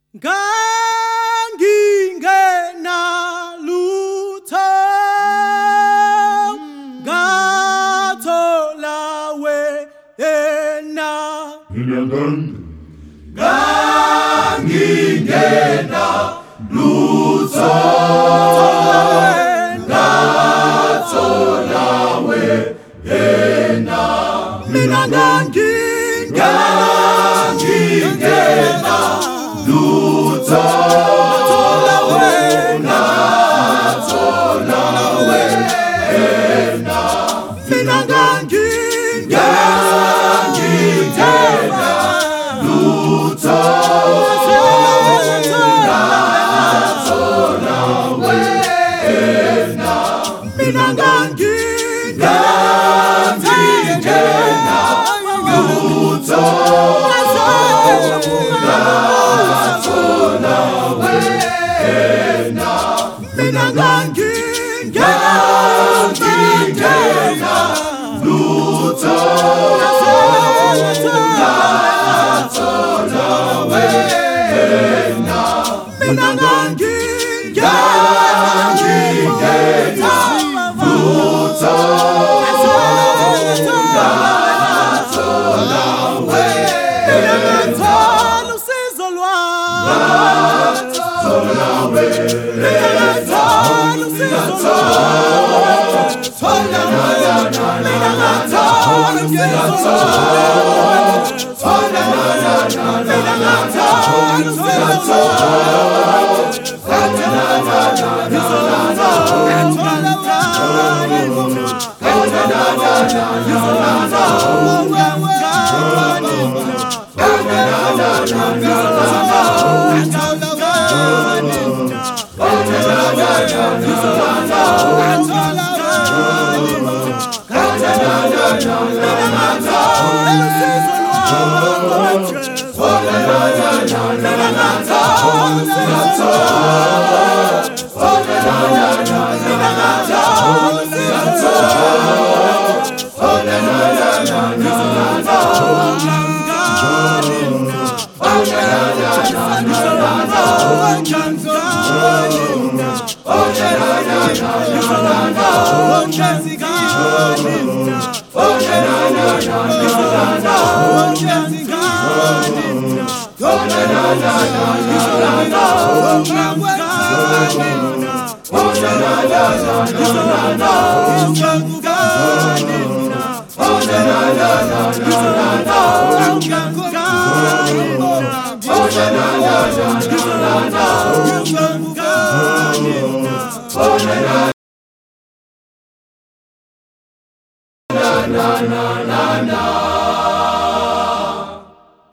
Ngangingena lutho ngathola wena Ngangingena lutho ngathola wena mina ngangingena lutho ngathola wena mina ngangingena lutho ngathola wena mina ngangingena lutho ngathola wena mina ngangingena lutho ngathola wena mina ngangingena lutho ngathola wena usizo lwami ngathola wena na na na na